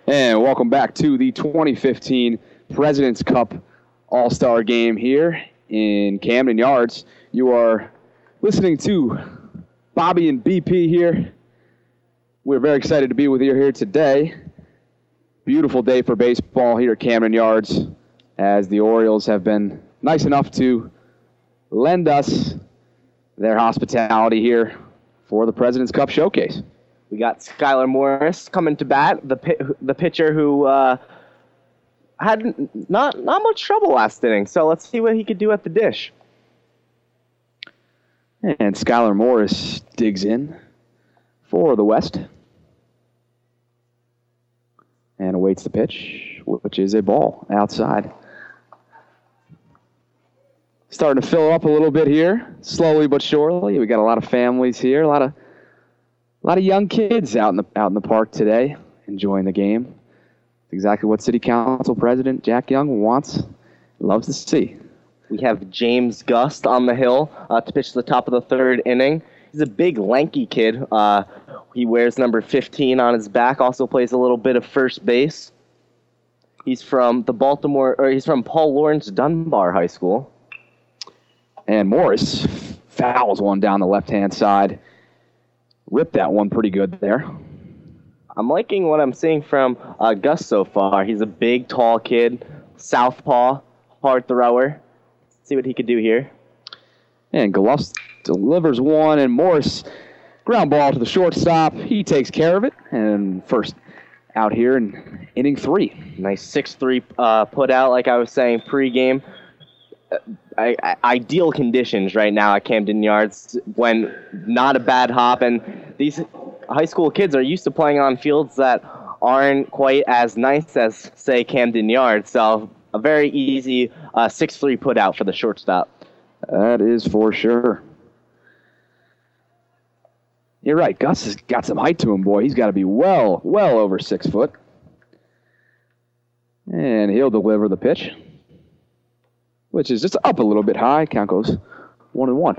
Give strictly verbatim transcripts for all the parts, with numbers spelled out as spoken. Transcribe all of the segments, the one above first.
And welcome back to the twenty fifteen President's Cup All-Star Game here in Camden Yards. You are listening to Bobby and B P here. We're very excited to be with you here today. Beautiful day for baseball here at Camden Yards, as the Orioles have been nice enough to lend us their hospitality here for the President's Cup Showcase. We got Skylar Morris coming to bat, the the pitcher who uh, had not not much trouble last inning. So let's see what he could do at the dish. And Skylar Morris digs in for the West and awaits the pitch, which is a ball outside. Starting to fill up a little bit here, slowly but surely. We got a lot of families here, a lot of A lot of young kids out in the out in the park today, enjoying the game. It's exactly what City Council President Jack Young wants, loves to see. We have James Gust on the hill uh, to pitch the top of the third inning. He's a big, lanky kid. Uh, he wears number fifteen on his back. Also plays a little bit of first base. He's from the Baltimore, or he's from Paul Laurence Dunbar High School. And Morris fouls one down the left-hand side. Ripped that one pretty good there. I'm liking what I'm seeing from uh, Gus so far. He's a big, tall kid, southpaw, hard thrower. See what he could do here. And Galoff delivers one, and Morris, ground ball to the shortstop. He takes care of it, and first out here in inning three. Nice six three uh, put out, like I was saying pregame. I, I, ideal conditions right now at Camden Yards, when not a bad hop, and these high school kids are used to playing on fields that aren't quite as nice as, say, Camden Yards. So a very easy uh, six three put out for the shortstop. That is for sure. You're right. Gus has got some height to him, boy. He's got to be well, well over six foot. And he'll deliver the pitch, which is just up a little bit high. Count goes one and one.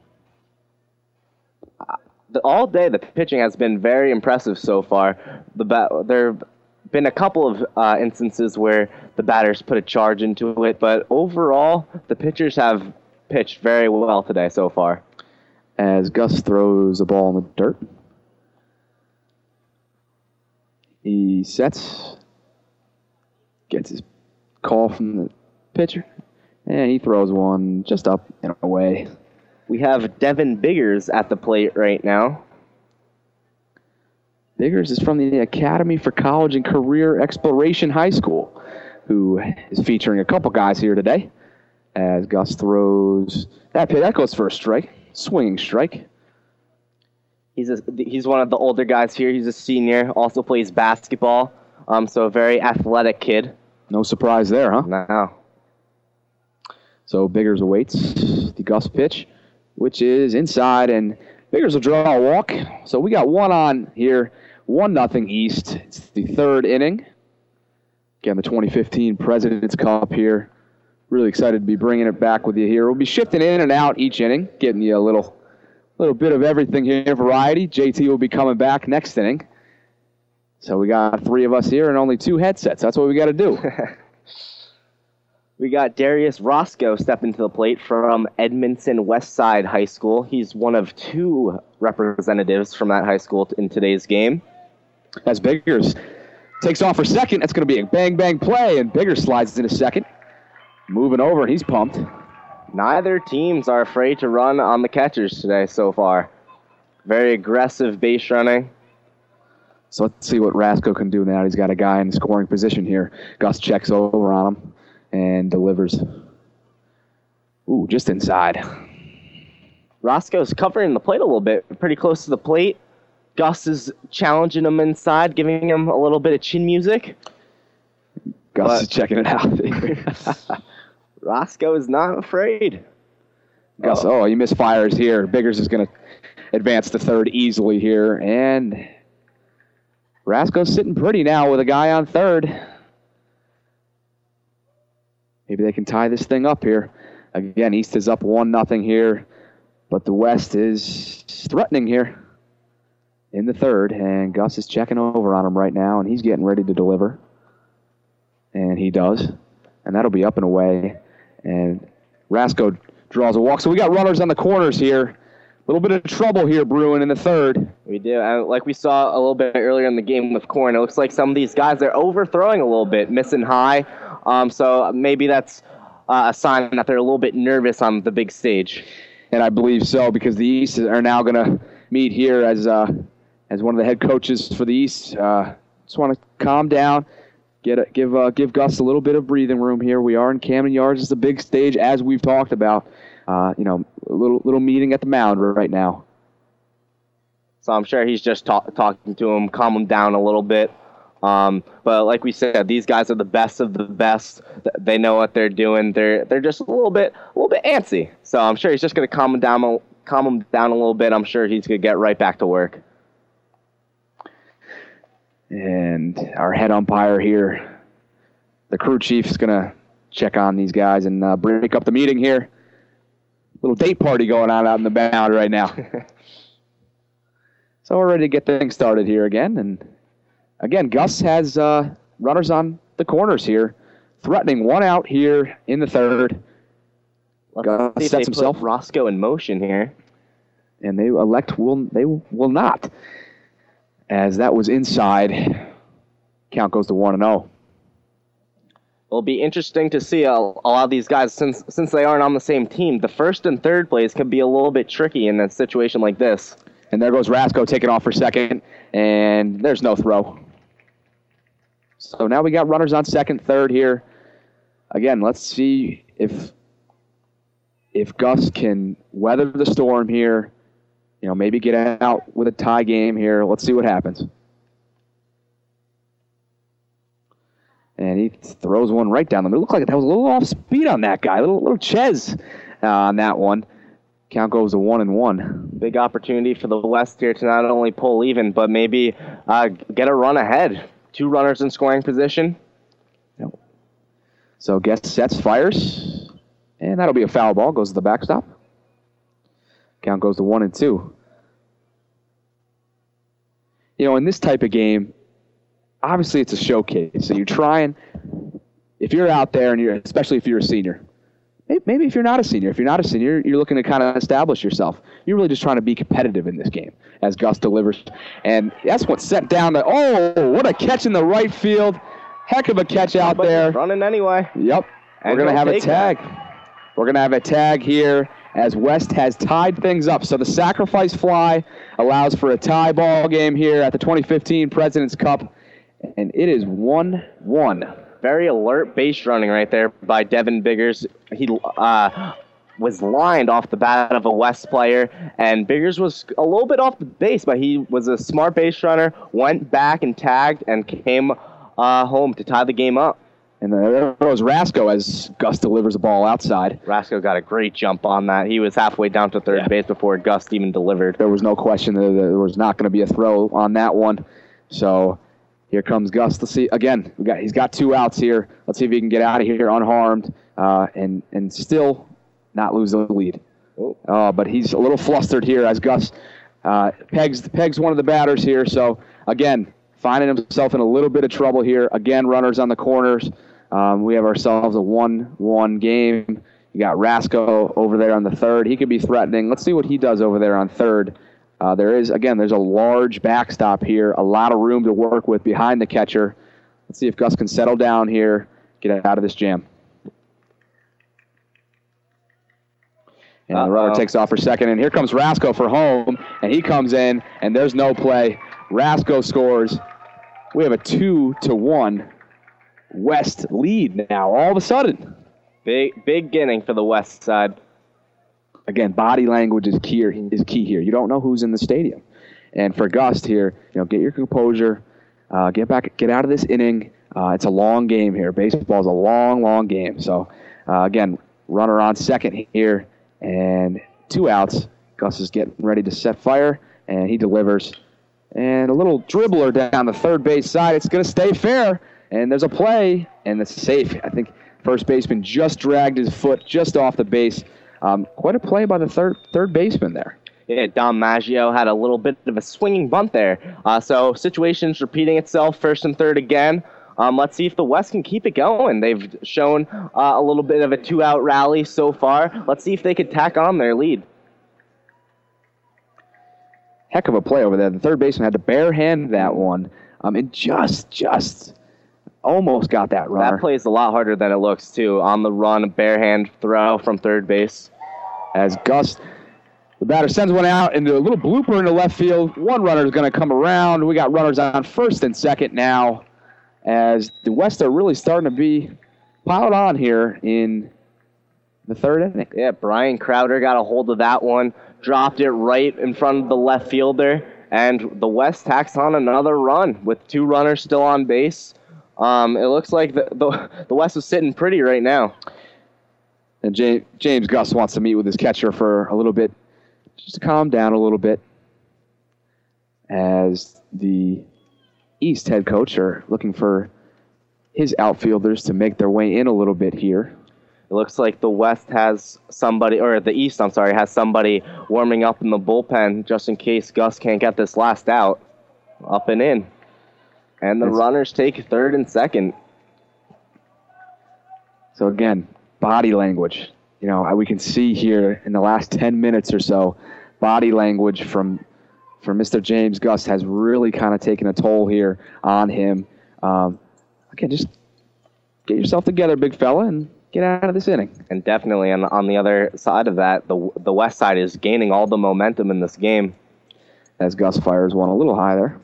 Uh, the, all day, the pitching has been very impressive so far. The bat, there have been a couple of uh, instances where the batters put a charge into it, but overall, the pitchers have pitched very well today so far. As Gus throws the ball in the dirt, he sets, gets his call from the pitcher, and he throws one just up and away. We have Devin Biggers at the plate right now. Biggers is from the Academy for College and Career Exploration High School, who is featuring a couple guys here today. As Gus throws that pitch, that goes for a strike, swinging strike. He's a, he's one of the older guys here. He's a senior, also plays basketball, um, so a very athletic kid. No surprise there, huh? No. So Biggers awaits the Gus pitch, which is inside, and Biggers will draw a walk. So we got one on here, one nothing East. It's the third inning. Again, the twenty fifteen President's Cup here. Really excited to be bringing it back with you here. We'll be shifting in and out each inning, getting you a little, little bit of everything here, variety. J T will be coming back next inning. So we got three of us here and only two headsets. That's what we got to do. We got Darius Roscoe stepping to the plate from Edmondson Westside High School. He's one of two representatives from that high school in today's game. As Biggers takes off for second, that's going to be a bang-bang play, and Biggers slides into second. Moving over, and he's pumped. Neither teams are afraid to run on the catchers today so far. Very aggressive base running. So let's see what Roscoe can do now. He's got a guy in scoring position here. Gus checks over on him and delivers. Ooh, just inside. Roscoe's covering the plate a little bit, pretty close to the plate. Gus is challenging him inside, giving him a little bit of chin music. Gus but is checking it out. Roscoe is not afraid. Gus, oh, he misfires here. Biggers is going to advance to third easily here. And Roscoe's sitting pretty now with a guy on third. Maybe they can tie this thing up here. Again, East is up one nothing here, but the West is threatening here. in the third, and Gus is checking over on him right now, and he's getting ready to deliver. And he does. And that'll be up and away. And Rasko draws a walk. So we got runners on the corners here. A little bit of trouble here brewing in the third. We do. And like we saw a little bit earlier in the game with Corn, it looks like some of these guys, they're overthrowing a little bit, missing high. Um, so maybe that's uh, a sign that they're a little bit nervous on the big stage. And I believe so, because the East are now going to meet here as uh, as one of the head coaches for the East. Uh, just want to calm down, get a, give uh, give Gus a little bit of breathing room here. We are in Camden Yards. It's a big stage, as we've talked about. Uh, you know, a little little meeting at the mound right now. So I'm sure he's just talk, talking to him, calm him down a little bit. Um, but like we said, these guys are the best of the best. They know what they're doing. They're they're just a little bit a little bit antsy. So I'm sure he's just going to calm him down, calm him down a little bit. I'm sure he's going to get right back to work. And our head umpire here, the crew chief, is going to check on these guys and uh, break up the meeting here. Little date party going on out in the mound right now. So we're ready to get things started here again. And again, Gus has uh, runners on the corners here, threatening one out here in the third. Let's Gus see if sets they himself. put Rasko in motion here. And they elect will they will not, as that was inside. Count goes to one and zero. It'll be interesting to see a, a lot of these guys, since since they aren't on the same team. The first and third place can be a little bit tricky in a situation like this. And there goes Rasko taking off for second, and there's no throw. So now we got runners on second, third here. Again, let's see if if Gus can weather the storm here. You know, maybe get out with a tie game here. Let's see what happens. And he throws one right down the middle. It looked like that was a little off speed on that guy. A little, little Ches uh, on that one. Count goes to one and one. Big opportunity for the West here to not only pull even, but maybe uh, get a run ahead. Two runners in scoring position. Yep. So Guest sets, fires, and that'll be a foul ball. Goes to the backstop. Count goes to one and two. You know, in this type of game, obviously it's a showcase. So you're trying, if you're out there, and you're, especially if you're a senior, maybe if you're not a senior, if you're not a senior, you're looking to kind of establish yourself. You're really just trying to be competitive in this game as Gus delivers. And that's what set down the, oh, what a catch in the right field. Heck of a catch out But there. running anyway. Yep. And We're going to have a take tag. that. We're going to have a tag here as West has tied things up. So the sacrifice fly allows for a tie ball game here at the twenty fifteen President's Cup. And it is one one. Very alert base running right there by Devin Biggers. He uh, was lined off the bat of a West player, and Biggers was a little bit off the base, but he was a smart base runner, went back and tagged, and came uh, home to tie the game up. And there goes Rasko as Gus delivers the ball outside. Rasko got a great jump on that. He was halfway down to third Yeah. base before Gus even delivered. There was no question that there was not going to be a throw on that one. So here comes Gus. Let's see. Again, we got he's got two outs here. Let's see if he can get out of here unharmed uh, and, and still not lose the lead. Uh, but he's a little flustered here as Gus uh, pegs, pegs one of the batters here. So, again, finding himself in a little bit of trouble here. Again, runners on the corners. Um, we have ourselves a one one game. You got Rasko over there on the third. He could be threatening. Let's see what he does over there on third. Uh, there is, again, there's a large backstop here, a lot of room to work with behind the catcher. Let's see if Gus can settle down here, get out of this jam. And Uh-oh. The runner takes off for second, and here comes Rasko for home, and he comes in, and there's no play. Rasko scores. We have a two to one West lead now, all of a sudden. Big, big inning for the West side. Again, body language is key, is key here. You don't know who's in the stadium. And for Gus here, you know, get your composure, uh, get back, get out of this inning. Uh, it's a long game here. Baseball is a long, long game. So, uh, again, runner on second here, and two outs. Gus is getting ready to set fire, and he delivers. And a little dribbler down the third base side. It's going to stay fair, and there's a play, and it's safe. I think first baseman just dragged his foot just off the base. Um, quite a play by the third third baseman there. Yeah, Dom Maggio had a little bit of a swinging bunt there. Uh, so situations repeating itself, first and third again. Um, let's see if the West can keep it going. They've shown uh, a little bit of a two-out rally so far. Let's see if they could tack on their lead. Heck of a play over there. The third baseman had to bare hand that one. Um, and just, just almost got that runner. That play is a lot harder than it looks, too. On the run, a bare hand throw from third base. As Gus, the batter, sends one out into a little blooper into left field. One runner is going to come around. We got runners on first and second now, as the West are really starting to be piled on here in the third inning. Yeah, Brian Crowder got a hold of that one, dropped it right in front of the left fielder, and the West tacks on another run with two runners still on base. Um, it looks like the, the, the West is sitting pretty right now. And James, James Gus wants to meet with his catcher for a little bit, just to calm down a little bit, as the East head coach are looking for his outfielders to make their way in a little bit here. It looks like the West has somebody, or the East, I'm sorry, has somebody warming up in the bullpen just in case Gus can't get this last out. Up and in. And the That's, runners take third and second. So again, body language. You know, we can see here in the last ten minutes or so, body language from from Mister James Gus has really kind of taken a toll here on him. Um, again, just get yourself together, big fella, and get out of this inning. And definitely on, on the other side of that, the the West side is gaining all the momentum in this game. As Gus fires one a little high there.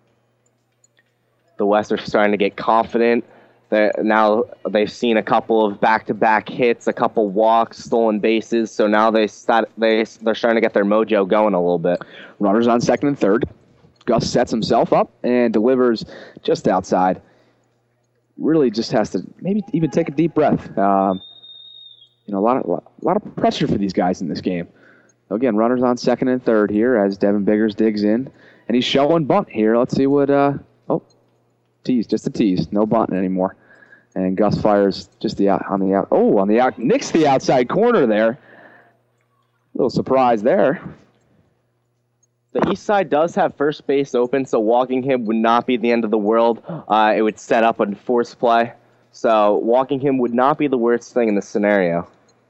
The West are starting to get confident. They're, now they've seen a couple of back-to-back hits, a couple walks, stolen bases, so now they start, they, they're starting to get their mojo going a little bit. Runners on second and third. Gus sets himself up and delivers just outside. Really just has to maybe even take a deep breath. Um, you know, a lot of a lot of pressure for these guys in this game. Again, runners on second and third here as Devin Biggers digs in, and he's showing bunt here. Let's see what. Uh, oh, tease, just a tease, no bunting anymore. And Gus fires just the out on the out. Oh, on the out, nicks the outside corner there. Little surprise there. The East side does have first base open, so walking him would not be the end of the world. Uh, it would set up a force play. So walking him would not be the worst thing in this scenario.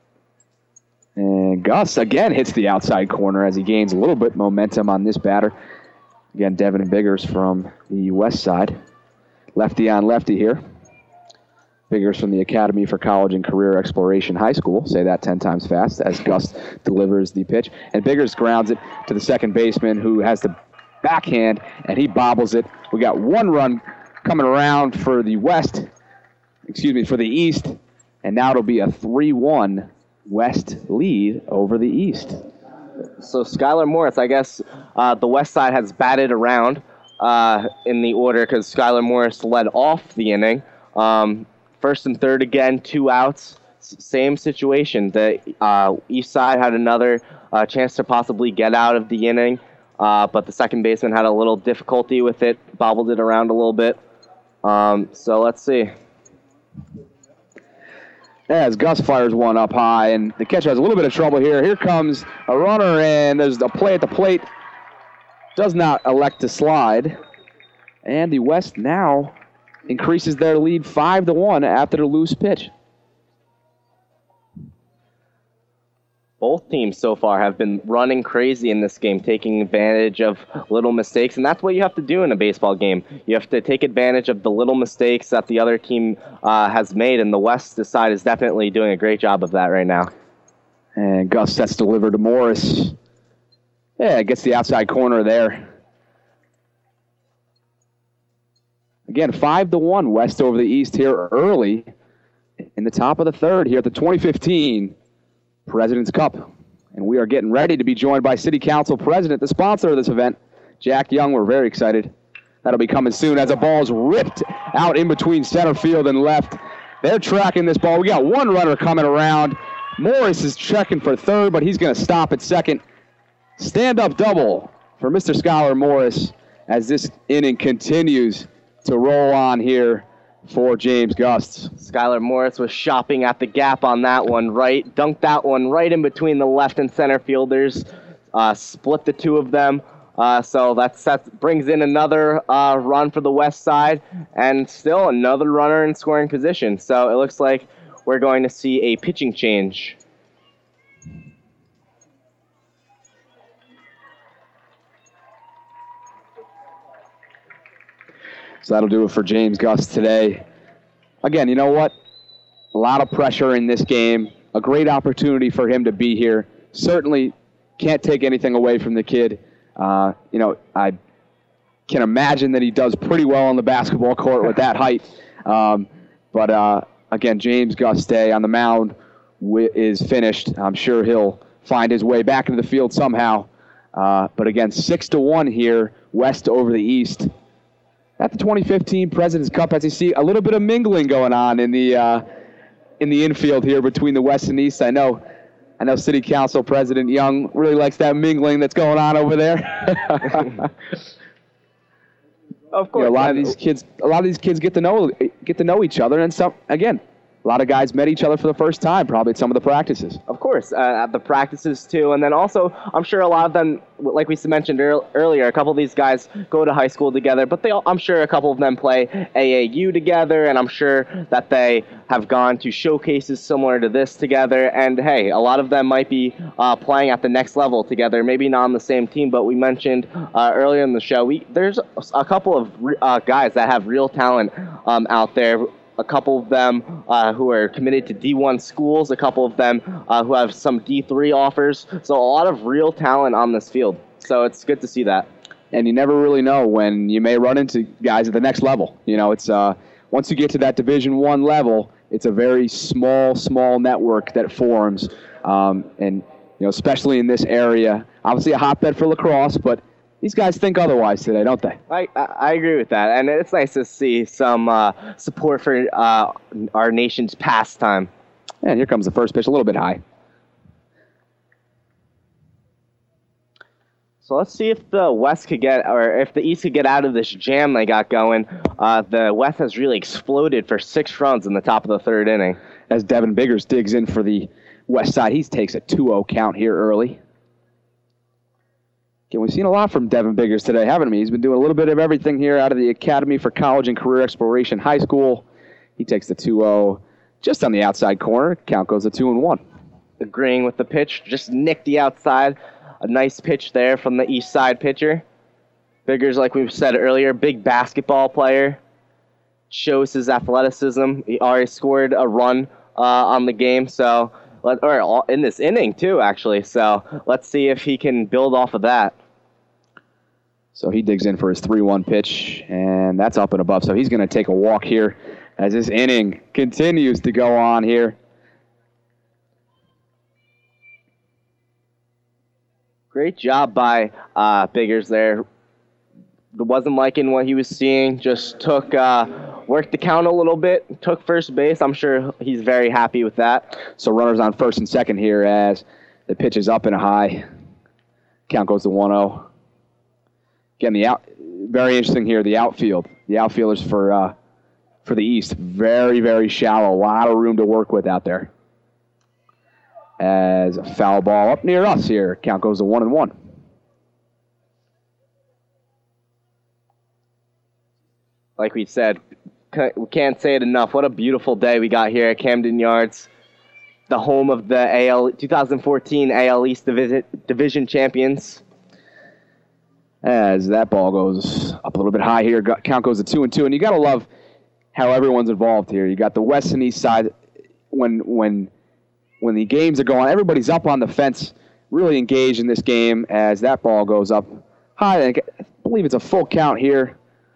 And Gus again hits the outside corner as he gains a little bit momentum on this batter. Again, Devin Biggers from the West side. Lefty on lefty here. Biggers from the Academy for College and Career Exploration High School. Say that ten times fast as Gus delivers the pitch. And Biggers grounds it to the second baseman who has the backhand, and he bobbles it. We got one run coming around for the West, excuse me, for the East, and now it'll be a three one West lead over the East. So Skylar Morris, I guess uh, the West side has batted around uh, in the order because Skylar Morris led off the inning. Um, First and third again, two outs. S- same situation. The uh, East side had another uh, chance to possibly get out of the inning, uh, but the second baseman had a little difficulty with it, bobbled it around a little bit. Um, so let's see. As Gus fires one up high, and the catcher has a little bit of trouble here. Here comes a runner, and there's a play at the plate. Does not elect to slide. And the West now increases their lead five to one after the loose pitch. Both teams so far have been running crazy in this game, taking advantage of little mistakes, and that's what you have to do in a baseball game. You have to take advantage of the little mistakes that the other team uh, has made, and the West side is definitely doing a great job of that right now. And Gus sets delivered to Morris. Yeah, gets the outside corner there. Again, five to one West over the East here early in the top of the third here at the twenty fifteen President's Cup. And we are getting ready to be joined by City Council President, the sponsor of this event, Jack Young. We're very excited. That'll be coming soon as the ball is ripped out in between center field and left. They're tracking this ball. We got one runner coming around. Morris is checking for third, but he's going to stop at second. Stand-up double for Mister Skylar Morris as this inning continues to roll on here for James Gus. Skylar Morris was shopping at the gap on that one, right? Dunked that one right in between the left and center fielders. uh, split the two of them. Uh, so that's, that brings in another uh, run for the West Side, and still another runner in scoring position. So it looks like we're going to see a pitching change. So that'll do it for James Gus today. Again, you know what? A lot of pressure in this game. A great opportunity for him to be here. Certainly can't take anything away from the kid. Uh, you know, I can imagine that he does pretty well on the basketball court with that height. Um, but, uh, again, James Gus Day on the mound w- is finished. I'm sure he'll find his way back into the field somehow. Uh, but, again, six to one here, West over the East. At the twenty fifteen President's Cup, as you see, a little bit of mingling going on in the uh, in the infield here between the West and East. I know, I know, City Council President Young really likes that mingling that's going on over there. Of course, you know, a lot of these kids, a lot of these kids get to know get to know each other, and some again. A lot of guys met each other for the first time, probably at some of the practices. Of course, uh, at the practices too. And then also, I'm sure a lot of them, like we mentioned ear- earlier, a couple of these guys go to high school together, but they all, I'm sure a couple of them play A A U together, and I'm sure that they have gone to showcases similar to this together. And hey, a lot of them might be uh, playing at the next level together, maybe not on the same team, but we mentioned uh, earlier in the show, we there's a couple of uh, guys that have real talent um, out there. A couple of them uh, who are committed to D one schools, a couple of them uh, who have some D three offers. So a lot of real talent on this field. So it's good to see that. And you never really know when you may run into guys at the next level. You know, it's uh, once you get to that Division One level, it's a very small, small network that forms. Um, and, you know, especially in this area, obviously a hotbed for lacrosse, but these guys think otherwise today, don't they? I, I, I agree with that, and it's nice to see some uh, support for uh, our nation's pastime. And here comes the first pitch, a little bit high. So let's see if the West could get, or if the East could get out of this jam they got going. Uh, the West has really exploded for six runs in the top of the third inning. As Devin Biggers digs in for the West Side, he takes a two oh count here early. Again, we've seen a lot from Devin Biggers today, haven't we? He's been doing a little bit of everything here out of the Academy for College and Career Exploration High School. He takes the two oh just on the outside corner. Count goes to two and one. Agreeing with the pitch, just nicked the outside. A nice pitch there from the East Side pitcher. Biggers, like we've said earlier, big basketball player. Shows his athleticism. He already scored a run uh, on the game, so... or in this inning, too, actually. So let's see if he can build off of that. So he digs in for his three one pitch, and that's up and above. So he's going to take a walk here as this inning continues to go on here. Great job by uh, Biggers there. Wasn't liking what he was seeing. Just took, uh, worked the count a little bit, took first base. I'm sure he's very happy with that. So runners on first and second here as the pitch is up and high. Count goes to one oh. Again, the out, very interesting here, the outfield. The outfielders for uh, for the East, very, very shallow. A lot of room to work with out there. As a foul ball up near us here. Count goes to one and one. Like we said, we can't say it enough. What a beautiful day we got here at Camden Yards, the home of the A L twenty fourteen A L East Division, Division champions. As that ball goes up a little bit high here, count goes to two and two, and you got to love how everyone's involved here. You got the West and East side. When when when the games are going, everybody's up on the fence, really engaged in this game. As that ball goes up high, I believe it's a full count here.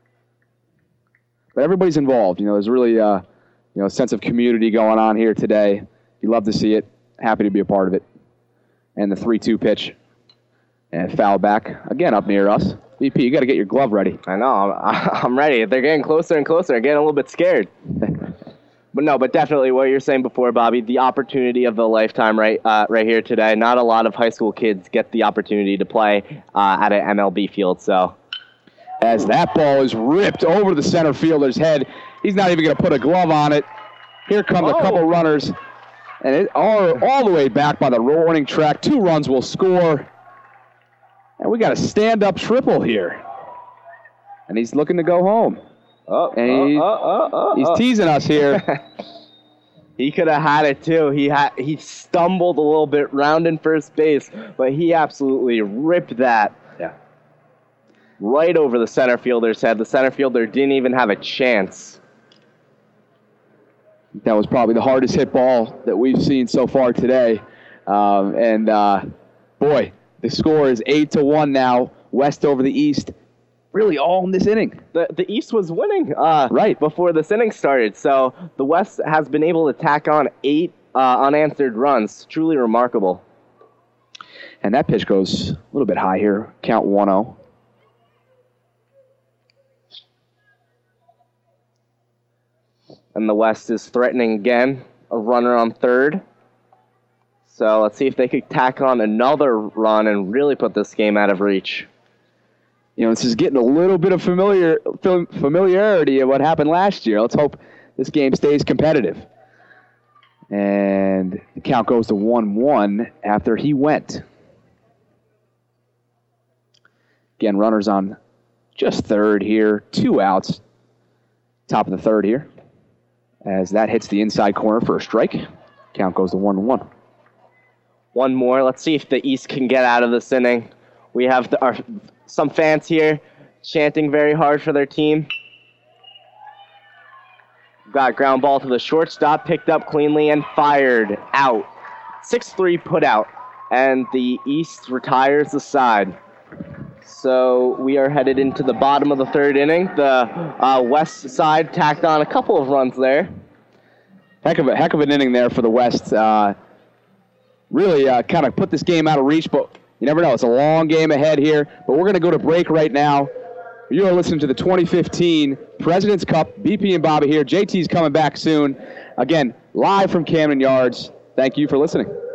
But everybody's involved. You know, there's really uh, you know, a sense of community going on here today. You love to see it. Happy to be a part of it. And the three two pitch. And foul back. Again, up near us. V P, you got to get your glove ready. I know. I'm, I'm ready. They're getting closer and closer. I'm getting a little bit scared. But no, but definitely what you were saying before, Bobby, the opportunity of a lifetime right uh, right here today. Not a lot of high school kids get the opportunity to play uh, at an M L B field, so... As that ball is ripped over the center fielder's head. He's not even going to put a glove on it. Here come oh. a couple runners. And it all, all the way back by the warning track. Two runs will score. And we got a stand-up triple here. And he's looking to go home. Oh, and he, oh, oh, oh, oh, he's oh. teasing us here. He could have had it too. He had he stumbled a little bit rounding first base, but he absolutely ripped that Yeah. right over the center fielder's head. The center fielder didn't even have a chance. That was probably the hardest hit ball that we've seen so far today. Um, and, uh, boy, the score is eight to one now, West over the East. Really all in this inning. The the East was winning uh, Right. before this inning started, so the West has been able to tack on eight uh, unanswered runs. Truly remarkable. And that pitch goes a little bit high here. Count one oh. And the West is threatening again, a runner on third. So let's see if they could tack on another run and really put this game out of reach. You know, this is getting a little bit of familiar fam- familiarity of what happened last year. Let's hope this game stays competitive. And the count goes to one one after he went. Again, runners on just third here. Two outs. Top of the third here. As that hits the inside corner for a strike. Count goes to one one. One more. Let's see if the East can get out of this inning. We have the, our, some fans here chanting very hard for their team. Got ground ball to the shortstop, picked up cleanly and fired out. six three put out, and the East retires the side. So we are headed into the bottom of the third inning. The uh, West side tacked on a couple of runs there. Heck of a heck of an inning there for the West. Uh, really uh, kind of put this game out of reach, but you never know. It's a long game ahead here, but we're going to go to break right now. You are listening to the twenty fifteen President's Cup. B P and Bobby here. J T's coming back soon. Again, live from Camden Yards. Thank you for listening.